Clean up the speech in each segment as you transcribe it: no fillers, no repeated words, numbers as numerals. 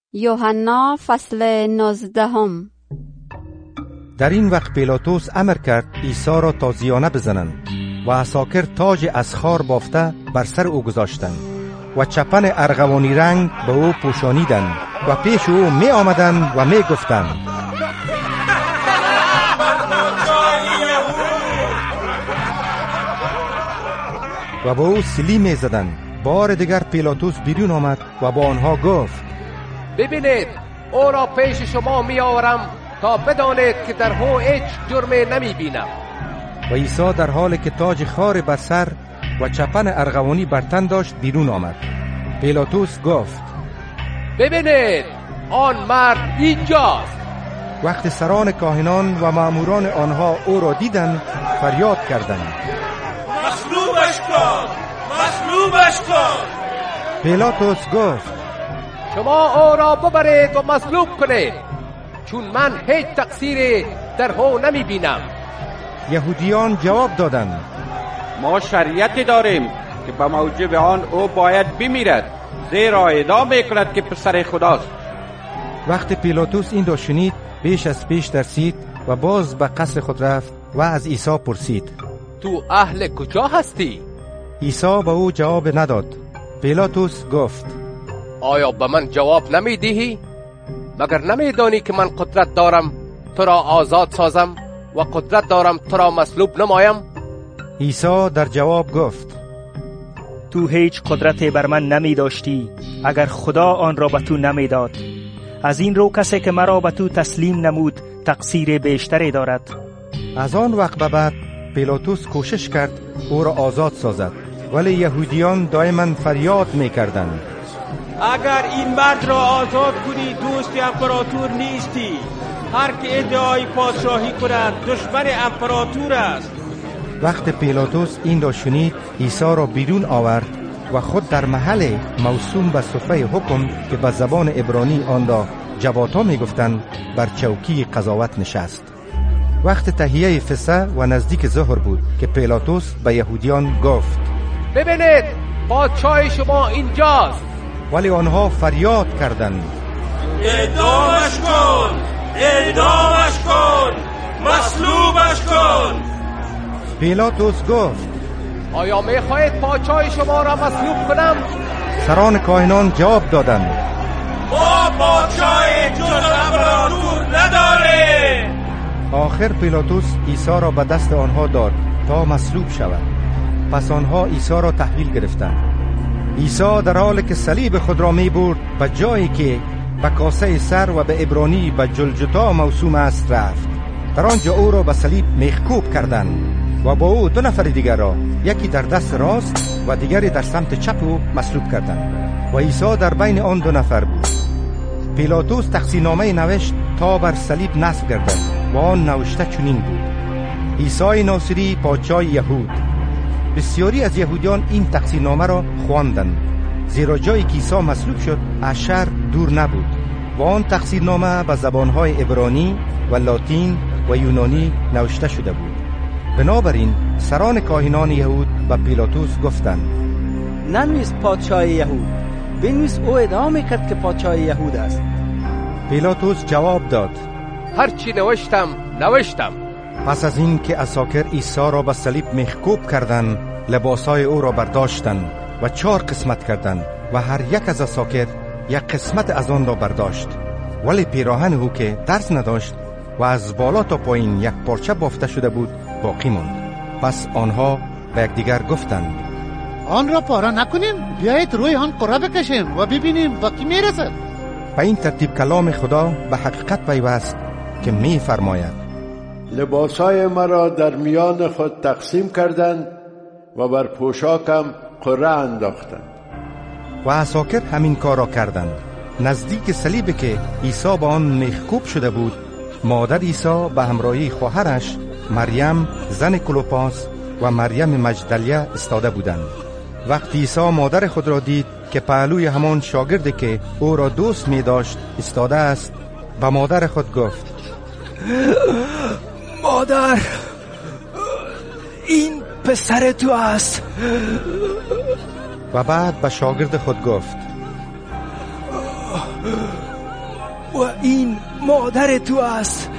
یوحنا فصل 19. در این وقت پیلاطوس امر کرد عیسی را تازیانه بزنند و عساکر تاج از خار بافته بر سر او گذاشتند و چپن ارغوانی رنگ به او پوشانیدند و پیش او می آمدند و می گفتند: و با او سلی می زدند. بار دیگر پیلاطوس بیرون آمد و با آنها گفت: ببینید، او را پیش شما می آورم تا بدانید که در او هیچ جرمی نمی بینم. و عیسی در حالی که تاج خار بر سر و چپن ارغوانی بر تن داشت بیرون آمد. پیلاطوس گفت: ببینید، آن مرد اینجاست. وقتی سران کاهنان و مأموران آنها او را دیدند فریاد کردند: مصلوبش کن! مصلوبش کن! پیلاطوس گفت: شما او را ببرید و مصلوب کنید، چون من هیچ تقصیری در او نمی بینم. یهودیان جواب دادند: ما شریعتی داریم که به موجب آن او باید بمیرد، زیرا ادعا میکند که پسر خداست. وقتی پیلاطوس این را شنید بیش از پیش ترسید و باز به قصر خود رفت و از عیسی پرسید: تو اهل کجا هستی؟ عیسی به او جواب نداد. پیلاطوس گفت: آیا به من جواب نمی دهی؟ مگر نمی دانی که من قدرت دارم تو را آزاد سازم و قدرت دارم تو را مصلوب نمایم؟ عیسی در جواب گفت: تو هیچ قدرتی بر من نمی داشتی اگر خدا آن را به تو نمی داد. از این رو کسی که مرا به تو تسلیم نمود تقصیر بیشتری دارد. از آن وقت به بعد پیلاطوس کوشش کرد او را آزاد سازد، ولی یهودیان دائما فریاد می کردند: اگر این مرد را آزاد کنی دوست امپراتور نیستی. هر که ادعای پادشاهی کند دشمن امپراتور است. وقت پیلاطوس این را شنید عیسی را بیرون آورد و خود در محل موسوم به صفه حکم که به زبان عبرانی آن را جباتا می گفتند بر چوکی قضاوت نشست. وقت تهیه فسح و نزدیک ظهر بود که پیلاطوس به یهودیان گفت: ببینید، پادشاه شما اینجاست. ولی آنها فریاد کردند: اعدامش کن! اعدامش کن! مصلوبش کن! پیلاطوس گفت: آیا می خواهید پادشاه شما را مصلوب کنم؟ سران کاهنان جواب دادند: ما پادشاه جز امپراتور نداره. آخر پیلاطوس عیسی را به دست آنها داد تا مصلوب شود. پس آنها عیسی را تحویل گرفتند. عیسی در حالی که صلیب خود را می برد به جایی که به کاسه سر و به عبرانی به جلجتا موسوم است رفت. در آنجا او را به صلیب میخکوب کردند و با او دو نفر دیگر را، یکی در دست راست و دیگری در سمت چپ او مصلوب کردند و عیسی در بین آن دو نفر بود. پیلاطوس تقصیرنامه نوشت تا بر صلیب نصب گردد و آن نوشته چنین بود: عیسی ناصری پادشاه یهود. بسیاری از یهودیان این تقصیرنامه را خواندند، زیرا جایی که عیسی مصلوب شد از شهر دور نبود و آن تقصیرنامه به زبانهای عبرانی و لاتین و یونانی نوشته شده بود. بنابراین سران کاهنان یهود به پیلاطوس گفتند: ننویس پادشاه یهود، بنویس او ادعا میکرد که پادشاه یهود است. پیلاطوس جواب داد: هرچی نوشتم. پس از این که عساکر عیسی را به صلیب میخکوب کردند، لباسهای او را برداشتند و 4 قسمت کردند و هر یک از عساکر یک قسمت از آن را برداشت. ولی پیراهن او که درز نداشت و از بالا تا پایین یک پارچه بافته شده بود باقی ماند. پس آنها به یکدیگر گفتند: آن را پاره نکنیم، بیایید روی آن قره بکشیم و ببینیم وقتی میرسد. به این ترتیب کلام خدا به حقیقت پیوست که می فرماید: لباسهای مرا در میان خود تقسیم کردند و بر پوشاکم قره انداختند. و عساکر همین کار را کردند. نزدیک صلیبی که عیسی با آن میخکوب شده بود، مادر عیسی به همراهی خواهرش مریم زن کلوپاس و مریم مجدلیه استاده بودند. وقتی عیسی مادر خود را دید که پهلوی همان شاگردی که او را دوست می داشت استاده است، به مادر خود گفت: مادر، این پسر تو است. و بعد به شاگرد خود گفت: و این مادر تو است.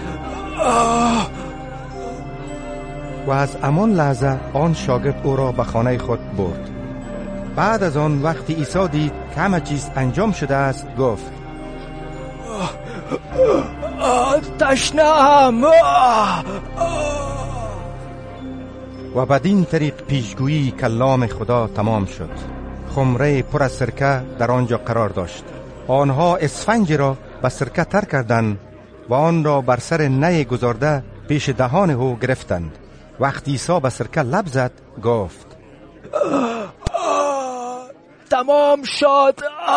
و از همان لحظه آن شاگرد او را به خانه خود برد. بعد از آن وقتی عیسی دید که همه چیز انجام شده است گفت تشنه‌ام. و بدین طریق پیشگویی کلام خدا تمام شد. خمره پر از سرکه در آنجا قرار داشت. آنها اسفنج را به سرکه تر کردند و آن را بر سر نی گذارده پیش دهان او گرفتند. وقتی عیسی به سرکه لب زد گفت تمام شد.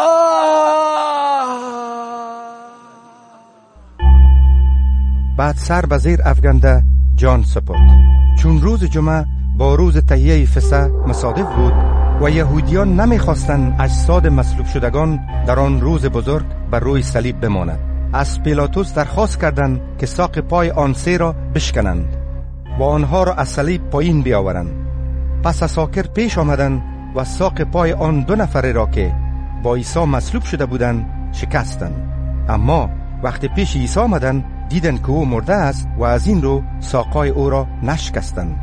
بعد سر به زیر افکنده جان سپرد. چون روز جمعه با روز تهیه فسح مصادف بود و یهودیان نمیخواستند اجساد مصلوب شدگان در آن روز بزرگ بر روی صلیب بماند، از پیلاطوس درخواست کردند که ساق پای آن سه را بشکنند و آنها را از صلیب پایین بیاورند. پس عساکر پیش آمدند و ساق پای آن 2 نفره را که با عیسی مصلوب شده بودند شکستند. اما وقتی پیش عیسی آمدند دیدند که او مرده است و از این رو ساقای او را نشکستند.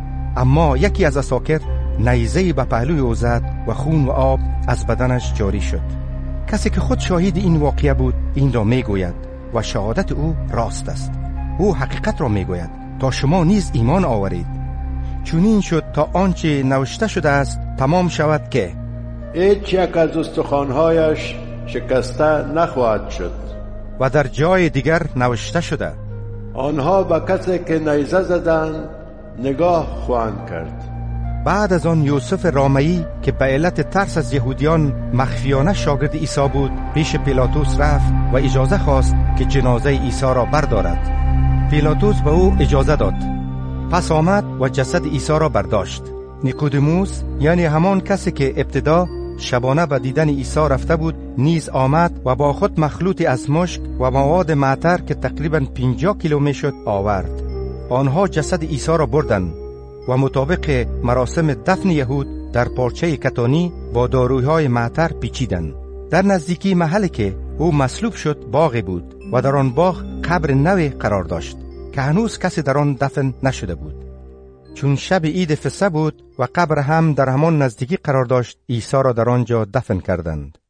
اما یکی از عساکر نیزه‌ای به پهلوی او زد و خون و آب از بدنش جاری شد. کسی که خود شاهد این واقعه بود این را میگوید و شهادت او راست است. او حقیقت را میگوید تا شما نیز ایمان آورید. چون این شد تا آنچه نوشته شده است تمام شود که هیچ یک از استخوان‌هایش شکسته نخواهد شد. و در جای دیگر نوشته شده آنها به کسی که نیزه زدند نگاه خواهند کرد. بعد از آن یوسف رامئی که به علت ترس از یهودیان مخفیانه شاگرد عیسی بود پیش پیلاطوس رفت و اجازه خواست که جنازه عیسی را بردارد. پیلاطوس به او اجازه داد. پس آمد و جسد عیسی را برداشت. نیکودیموس یعنی همان کسی که ابتدا شبانه به دیدن عیسی رفته بود نیز آمد و با خود مخلوطی از مشک و مواد معطر که تقریباً 50 کیلو میشد آورد. آنها جسد عیسی را بردند و مطابق مراسم دفن یهود در پارچه کتانی با داروهای معطر پیچیدند. در نزدیکی محلی که او مصلوب شد باغی بود و در آن باغ قبر نوی قرار داشت که هنوز کسی در آن دفن نشده بود. چون شب عید فسح بود و قبر هم در همان نزدیکی قرار داشت عیسی را در آنجا دفن کردند.